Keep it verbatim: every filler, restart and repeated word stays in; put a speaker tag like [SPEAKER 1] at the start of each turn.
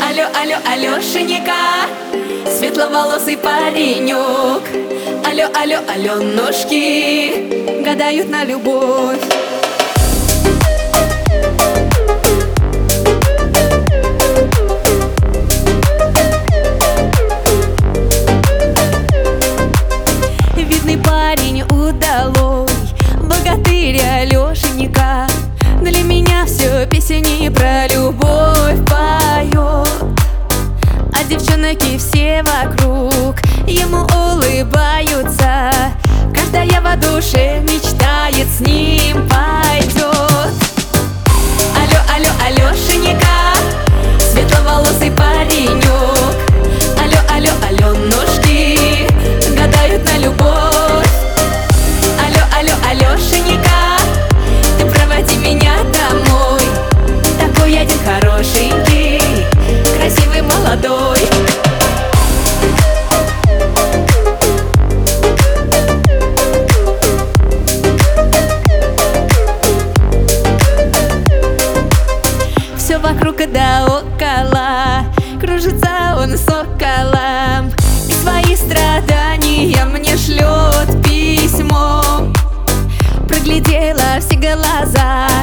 [SPEAKER 1] Алло, алло, Алешенька, светловолосый паренек. Алло, алло, Аленушки гадают на любовь. Видный парень удалой, богатырь Алешенька, для меня все песни про любовь поет. А девчонки все вокруг ему улыбаются, каждая в душе мечтает с ним пойдет. Алло, алло, Алешенька, светловолосый паренек. Алло, алло, Аленушки гадают на любовь. Алло, алло, Алешенька, ты проводи меня домой. Такой один хорошенький, красивый, молодой. Все вокруг да около кружится он соколом, и свои страдания мне шлет письмо. Проглядела все глаза